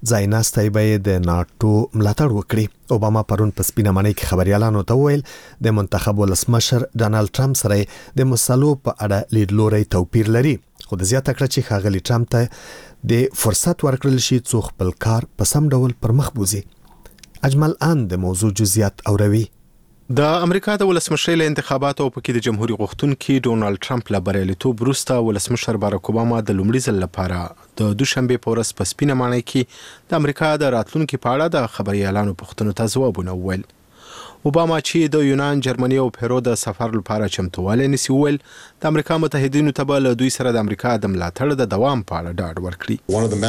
ځایناستی به د ناتو ملاتړ وکړي. اوباما پرون په سپینه ماڼۍ کې خبريالانو ته وویل د منتخب ولسمشر ډانلډ ټرمپ سره د مسلو په اړه لیدلوري توپیر لري، خو د زیاته کړه چې ښاغلي ټرمپ ته د فرصت ورکړل شي څو خپل کار په سم ډول پر مخ بوزي. اجمل ان د موضوع جزئیات اوروي. د امریکا د ولسمشر له انتخاباتو په کې د جمهوریت غوښتونکي ډونالد ټرمپ له بریالیتوب وروسته ولسمشر باراک اوباما د لومړي ځل لپاره د دوشنبه په ورځ په سپینه ماڼۍ کې د امریکا د راتلونکي په اړه د خبريالانو پوښتنو ته ځوابونه وویل. اوباما چې د یونان، جرمني او پیرو د سفر لپاره چمتووالی نیسي وویل د امریکا متحدینو ته به له دوی سره د امریکا د ملاتړ د دوام په اړه ډاډ ورکړي.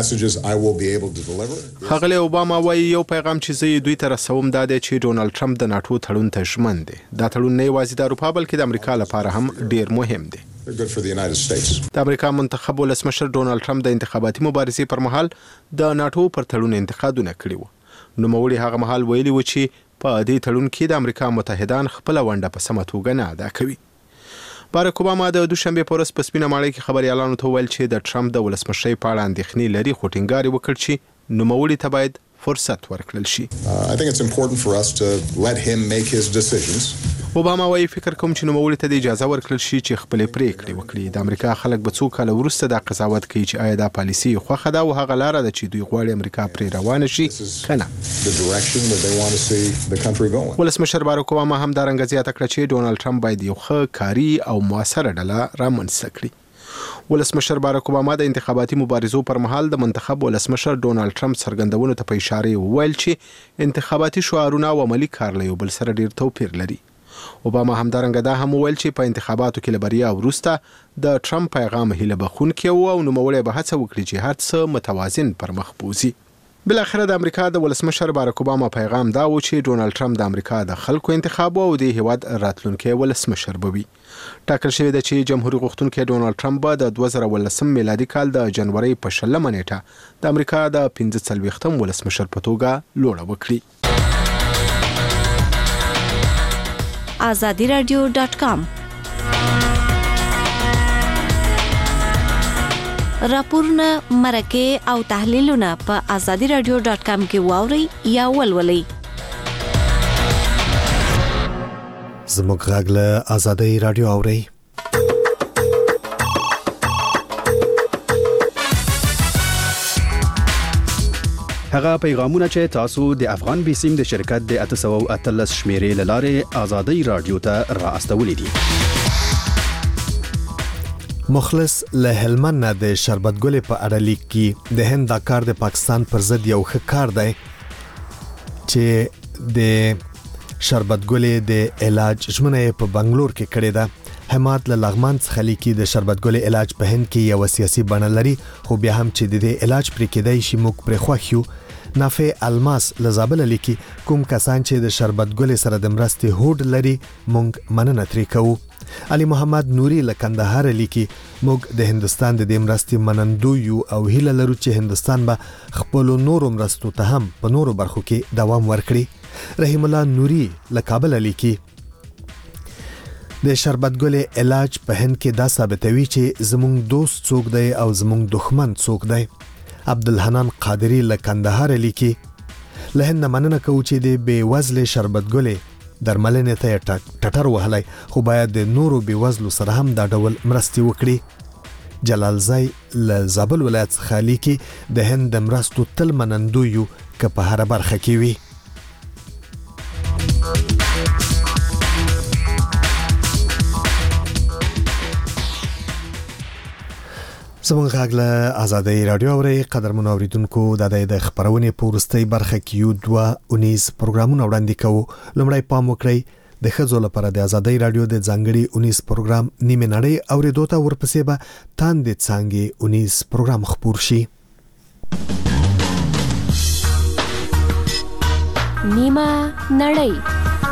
ښاغلی اوباما وایي یو پیغام چې زه دوی ته رسوم دا دی چې ډونالد ټرمپ د ناټو تړون ته ژمن دی. دا تړون نه یوازې د اروپا بلکې د امریکا لپاره هم ډیر مهم دی. د امریکا منتخب ولسمشر ډونالد ټرمپ د انتخاباتي مبارزې پر مهال د ناټو پر تړون انتقادونه کړي وو. نوموړي هغه مهال ویلي و چې په دې تړون کې د امریکا متحدان خپل ونډه په سمه توګه نه ادا کوي. باراک اوباما د دوشنبه په ورځ په سپینه ماڼۍ کې خبريالانو ته ویل چې د ټرمپ د ولسمشۍ په اړه اندېښنې لري، خو ټینګار وکړ چې نوموړي ته باید فرصت ورکړل شي. اوباما وايي فکر کوم چې نوموړي ته د اجازه ورکړل شي چې خپل پریکړې وکړي. د امریکا خلک به څو کال وروسته د قضاوت کوي چې آیا دا پالیسي خوښه ده او هغه لاره ده چې دوی غواړي امریکا پرې روانه شي کنه. ولسمشر باراک اوباما هم دا رنګ زیاته کړه چې ډونالد ټرمپ باید یو ښه کاري او موثره ډله رامنځته کړي. ولسمشر باراک اوباما د انتخاباتي مبارزو پر مهال د منتخب ولسمشر ډونالد ټرمپ څرګندونو ته په اشاره وویل چې انتخاباتي شعارونه او عملی کار له یو بل سره ډیر توپیر لري. اوباما همدارنګه دا هم وویل چې په انتخاباتو کې له بریا وروسته د ټرمپ پیغام هیله بخښونکی و او نوموړی به هڅه وکړي چې هر څه متوازن پر مخ بوزي. بلاخره د امریکا د ولسمشر باراک اوباما پیغام دا و چې ډونالد ټرمپ د امریکا د خلکو انتخاب او د هیواد راتلونکي ولسمشر به وي. ټاکل شوی دی چې جمهوریت غوښتونکي ډونالد ټرمپ به د 2019 میلادي کال د جنوري په 20 نیټه د امریکا د 45م ولسمشر په توګه لوړه وکړي. azadiradio.com راپورونه، مرکې او تحلیلونه په azadiradio.com کې واورئ یا ولولئ. زموږ غږ له آزادۍ رادیو اورئ. هغه پیغامونه چې تاسو د افغان بیسیم د شرکت د 813 شمیرې لاره آزادۍ رادیو ته را استولې دي. مخلص له هلمند نه د شربت ګل په اړه لیکي د هند دا کار د پاکستان پر ضد یو ښه کار دی چې د شربت ګل د علاج ژمنه په بنگلور کې کړې ده. حماد له لغمان څخه لیکي د شربت ګل علاج په هند کې یو سیاسي بڼه لري، خو بیا هم چې د علاج پرې کېدای شي موږ پرې خوښ یو. نافع الماس لزابل لیکي کوم کسان چې د شربت ګل سره د مرستې هوډ لري موږ مننه ترې کوو. علي محمد نوري له کندهار لیکي موږ د هندستان د مرستې منندو یو او هیله لرو چې هندستان به خپل نورو مرستو ته هم په نورو برخو کې دوام ورکړي. رحیم الله نوري له کابل لیکي د شربت ګل علاج په هند کې دا ثابتوي چې زموږ دوست څوک دی او زموږ دښمن څوک دی. عبدالحنان قادری له کندهار لیکي له هند مننه کوو چې د بې وزله شربت ګل درملنې ته ټټر وهلی، خو باید د نورو بې وزلو سره هم دا ډول مرستې وکړي. جلال زای له زابل ولایت څخه لیکي د هند د مرستو تل منندو یو که په هره برخه کې وي. زموږ غږ له آزادۍ رادیو اورئ. قدرمنو اوریدونکو د خبرونې په وروستۍ برخه کې یو 2 پروګرامونه وړاندې کوو. لومړی پام وکړئ د ښځو لپاره د آزادۍ رادیو د ځانګړي 19 پروګرام نیمه نړۍ اوریدو ته ورپسې به تاندې څانګې 19 پروګرام خپور شي. نیمه نړۍ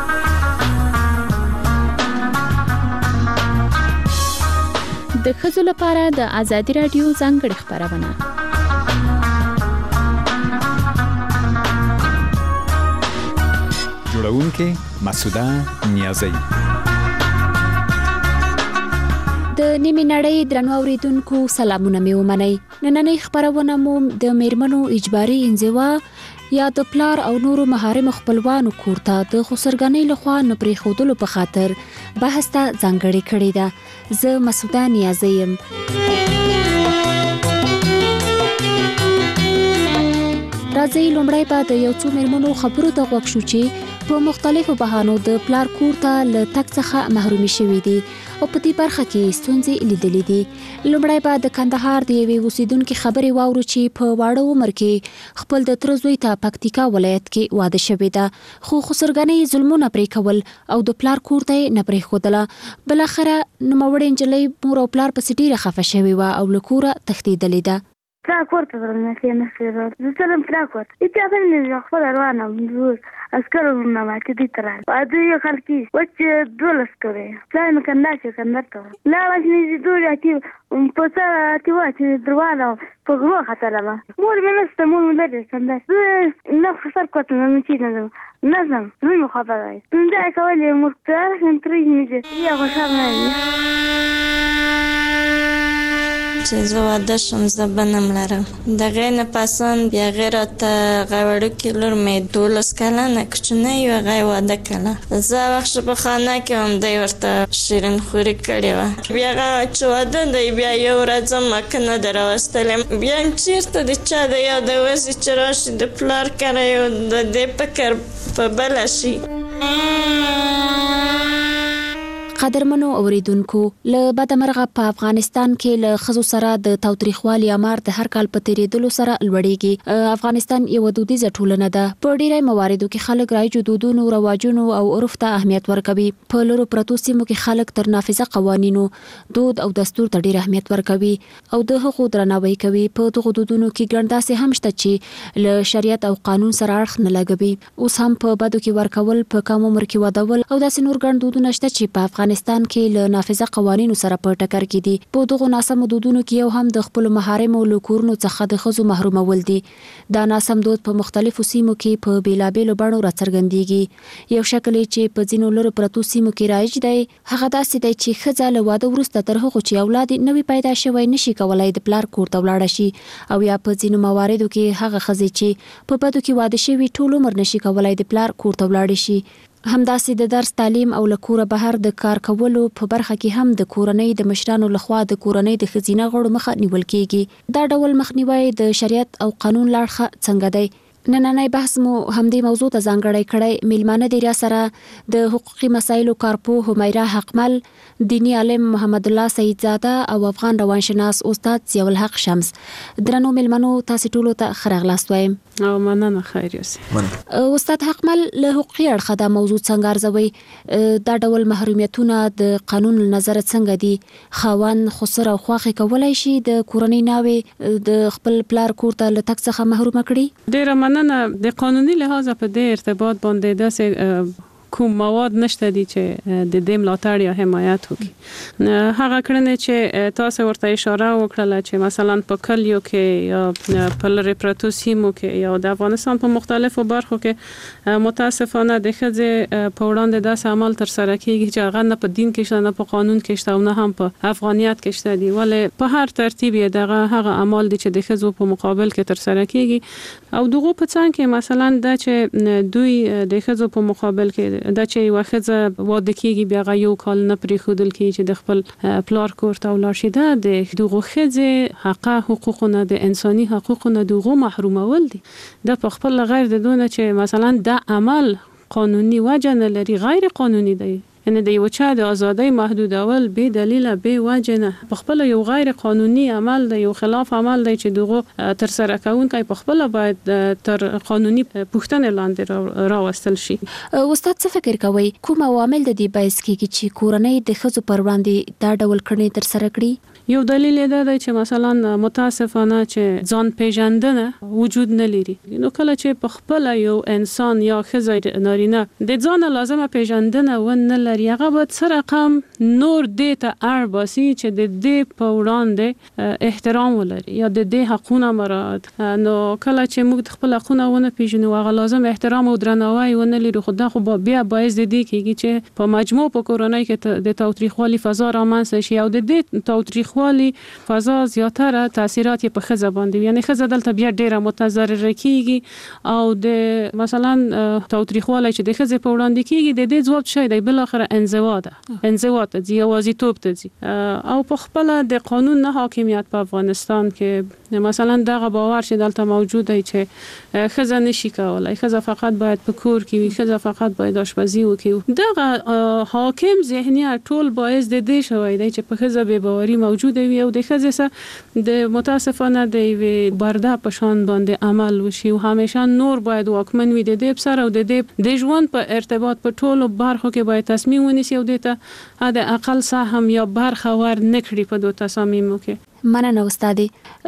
د ښځو لپاره د آزادۍ رادیو ځانګړې خبرونه. جوړونکې مسعوده نیازی. د نیمه نړۍ درنو اوریدونکو سلامونه مې ومنئ. نننۍ خبرونه مو د میرمنو اجباري انزوا یا د پلار او نورو محارم خپلوانو کور ته د خسرګنۍ لخوا نه پرېښودلو په خاطر بحث ته ځانګړې کړې ده. زه مسعوده نیازی یم. راځئ لومړی به د یو څو میرمنو خبرو ته غوږ شو چې په مختلفو بهانو د پلار کور ته له تګ څخه محرومي شوي دي او په دې برخه کې ستونزې لیدلې دي. لومړی به د کندهار د یوې اوسیدونکې خبرې واورو چې په واړه عمر کې خپل د تره زوی ته پکتیکا ولایت کې واده شوې ده، خو خسرګنۍ ظلمونه پرې کول او د پلار کور ته یې نه پرېښودله. بالاخره نوموړې نجلۍ مور او پلار پسې ډېره خفه شوې وه او له کوره تښتېدلې ده. تراکورت درنه نه سره زه تراکورت اته نه خپل روانه زور اسکر ورنه ماته دي ترال اده یو خلکی وچ دولس کوي ځان کنده چې کنده لا وځني دوی اتی په سره اتی واچ دروازه په غو خطر ما مور مې نست مور مې کنده نه خسر کوته نه چي نه نظم زوی مخابره څنګه کولې مختار انتري نه یا خوشاله چې زه واده شم زه به نه ملرم. د هغې نه پسان بیا هغې راته غوړکې لور مې 12 کلنه کوچنۍ وه، هغه یې واده کړله. زه وخت په خانه کې هم دی ورته شیرین خوري کړې وه. بیا هغه چې واده دی بیا یو ورځ مکه نه ده راوستلې. بیا چېرته د چا د یاده وځي چې راشي د پلار کره یو د دې فکر په بله شي. قدرمنو اوریدونکو، له بده مرغه په افغانستان کې له ښځو سره د تاوتریخوالي امار د هر کال په تیریدلو سره لوړیږي. افغانستان یو دودیزه ټولنه ده. په ډیری مواردو کې خلک رایجو دودونو، رواجونو او عرف ته اهمیت ورکوي. په لرو پرتو سیمو کې خلک تر نافذه قوانینو، دود او دستور ته ډیر اهمیت ورکوي او د حقوقو درناوی کوي. په دغو دودونو کې ګڼ داسې هم شته چې له شریعت او قانون سره اړخ نه لګوي. اوس هم په بدو کې ورکول، په کم عمر کې ودول او داسې نور ګڼ دودونه شته چې په افغانستان کې له نافذه قوانینو سره په ټکر کې دي. په دغو ناسم دودونو کې یو هم د خپل محارمو له کورونو څخه د ښځو محرومول دي. دا ناسم دود په مختلفو سیمو کې په بیلابیلو بڼو راڅرګندېږي. یو شکل چې په ځینو لرو پرتو سیمو کې رایج دی هغه داسې دی چې ښځه له واده وروسته تر هغو چې اولاد نوی پیدا شوی نشي کولای د پلار کور ته ولاړه شي، او یا په ځینو مواردو کې هغه ښځې چې په بدو کې واده شوي ټول عمر نشي کولای د پلار کور ته ولاړ شي. همداسې د درس، تعلیم او له کوره بهر د کار کولو په برخه کې هم د کورنۍ د مشرانو لخوا د کورنۍ د ښځینه غړو مخه نیول کېږي. دا ډول مخنیوی د شریعت او قانون لاړخه څنګه دی؟ نننۍ بحث مو همدې موضوع ته ځانګړی کړی. میلمانه دي را سره د حقوقي مسایلو کارپوه همیره حقمل، دینی عالم محمد الله سیدزاده او افغان روانشناس استاد ضیاء الحق شمس. درنو میلمنو، تاسو ټولو ته ښه راغلاست وایم. او مننه، خیر یوسف. استاد حقمل، له حقوقي اړخه دا موضوع څنګه ارزوي؟ دا ډول محرومیتونه د قانون له نظره څنګه دي؟ خاوند خسر او خواخې کولای شي د کورنۍ ناوې د خپل پلار کور ته له تګ څخه محرومه کړي؟ ډیره مننه. د قانوني لحاظ په دې ارتباط باندې داسې کوم مواد نشته دي چې د دې ملاتړ یا حمایت وکړي. هغه کړنې چې تاسو ورته اشاره وکړه چې مثلا په کلیو کې یا په لرې پرتو سیمو کې یا د افغانستان په مختلفو برخو کې متاسفانه د ښځې په وړاندې داسې عمل تر سره کیږي چې هغه نه په دین کې شته، نه په قانون کې شته او نه هم په افغانیت کې شته دي. ولې په هر ترتیب یې هغه عمل دي چې د ښځو په مقابل کې تر سره کیږي. او دغه په څنګ کې مثلا دا چې دوی د ښځو په مقابل کې دا چې یو ښځه واده کیږي بیا یو کال نه پرېښودل کیږي چې د خپل پلار کور ته ولاړ شي، دا د دغه ښځې حقوقونه، د انساني حقوقونه دغه محرومول دي. دا په خپل غیر د دونه چې مثلا دا عمل قانوني وجه نه لري، غیر قانوني دی. یعنی د یو چا د ازادۍ محدودول به دلیل به وجه نه، په خپل یو غیر قانوني عمل دی، یو خلاف عمل دی چې دغه تر سره کوونکی په خپل باید تر قانوني پوښتنې لاندې راوستل شي. استاد څه فکر کوي کوم عوامل د دې باعث کیږي چې کورنۍ د ښځو پر وړاندې دا ډول کړنې تر سره کړي؟ یو دلیل دا دی چې مثلا متاسفانه چې ځان پیژندنه وجود نه لري. نو کله چې په خپل یو انسان یا ښځه نارینه د ځان لازمه پیژندنه ونه لري، هغه به څه رقم نور دې ته اړ باسي چې د دې په وړاندې احترام ولري یا د دې حقونه مراعات. نو کله چې موږ خپل حقونه ونه پیژنو، هغه لازم احترام او درناوی ونه لري، خو دا خو بیا باعث د دې کېږي چې په مجموع په کورنۍ کې د تاوتریخوالي فضا رامنځته شي او د دې تاوتریخوالي فضا زیاتره تاثیرات په ښځه باندې، یعنی ښځه دلته بیا ډیره متضرره کیږي او د مثلا تاوتریخوالي چې د ښځې په وړاندې کیږي د دې ځواب شي دی بل اخر انزوا ته ځي، یوازیتوب ته ځي. او په خپل د قانون نه حاکمیت په افغانستان کې مثلا دغه باور چې دلته موجود دی چې ښځه نشي کولای، ښځه فقط باید په کور کې وي، ښځه فقط باید آشپزي وکړي. دغه حاکم ذهنیت ټول باعث د دې شوی دی چې په ښځه بې باوري موجوده وي او د ښځې سره د متاسفانه د یوې برده په شان باندې عمل وشي او همیشه نور باید واکمن وي د دې سره او د دې د ژوند په ارتباط په ټولو برخو کې باید تصمیم ونیسي او د ته د اقل سهم یا برخه ور نکړي په دوه تصامیمو کې. مننه استادې.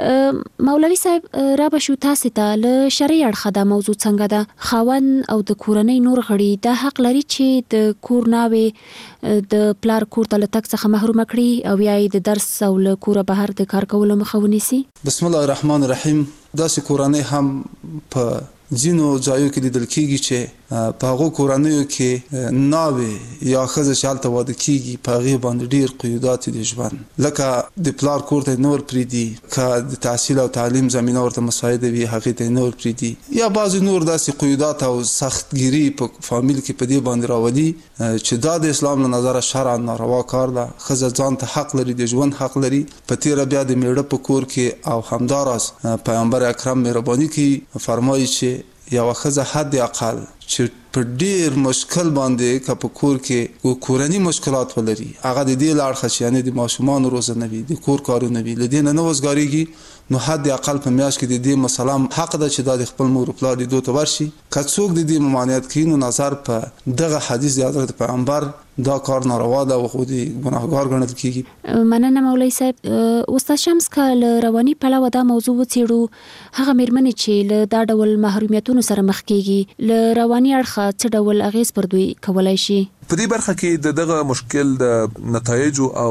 مولوي صاحب را بشو تاسو ته له شرعي اړخه دا موضوع څنګه ده؟ خاوند او د کورنۍ نور غړي دا حق لري چې د کور ناوې د پلار کور ته له تګ څخه محروم کړي او یا د درس او له کوره بهر د کار کولو مخه ونیسي؟ بسم الله الرحمن الرحیم. داسې کورنۍ هم په ځینو ځایو کې لیدل کېږي چې په هغو کورنیو کې ناوې یا ښځه چې هلته واده کېږي په هغې باندې ډېر قیودات دي ژوند، لکه د پلار کور ته نور پرېږدي، که د تحصیل او تعلیم زمینه ورته مساعده وي هغې ته نور پرېږدي، یا بعضې نور داسې قیودات او سختګیري په فامیل کې په دې باندې راولي چې دا د اسلام له نظره شرعا ناروا کار ده. ښځه ځان ته حق لري، د ژوند حق لري. په تېره بیا د میړه په کور کې او همداراز پیغمبر اکرم مهرباني کوي فرمایي چې یوه ښځه حد اقل چې په ډیر مشکل باندې که په کور کې کورني مشکلات ولري، هغه د دې له اړخه چې یعنې د ماشومانو روزنه وي، د کور کارونه وي، له دې نه وزګارېږي، نو حد اقل په میاشت کې د دې مسله حق ده چې دا د خپل مور و پلار لیدو ته ورشي. که څوک د دې ممانعت کوي نو نظر په دغه حدیث د حضرت پیغمبر دا کار ناروا ده او خو د ګناهګار ګڼل کېږي. مننه مولوي صاحب. استاد شمس که له رواني پلوه دا موضوع وڅېړو، هغه مېرمنې چې له دا ډول محرومیتونو سره مخ کېږي له رواني اړخه څه ډول اغېز پر دوی کولی شي؟ په دې برخه کې دغه مشکل د نتایجو او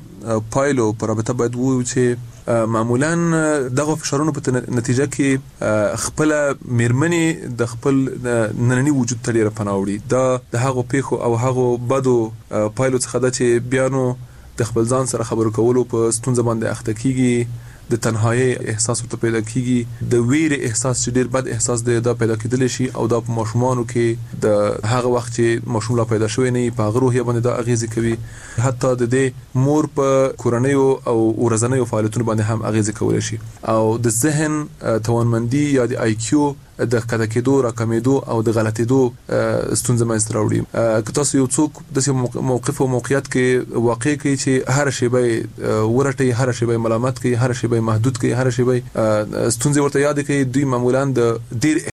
د پایلو پر رابطه باید ووایو چې معمولا دغه فشارونو په نتیجه کې خپل مېرمنې د خپل ننني وجود ته ډېره پناه وړي. دا د هغو پیښو او هغو بدو پایلو څخه ده چې بیا نو د خپل ځان سره خبرو کولو په ستونزه باندې اخته کیږي، د تنهایی احساس ورته پیدا کیږي، د ویرې احساس چې ډیر بد احساس دی دا پیدا کېدلی شي او دا په ماشومانو کې د هغه وخت چې ماشوم لا پیدا شوی نه په هغه روحیه باندې دا اغیزې کوي. حتی د دې مور په کورنیو او ورځنیو فعالیتونو باندې هم اغیزې کولی شي او د ذهن توانمندي یا د آی کیو د کده کېدو راکمېدو او د غلطېدو ستونزه منځته راوړي. که تاسو یو څوک داسې موقف او موقعیت کې واقع کوي چې هر شی به ورټي، هر شی به ملامت کوي، هر شی به محدود کوي، هر شی به ستونزه ورته یاد کوي، دوی معمولا د ډیر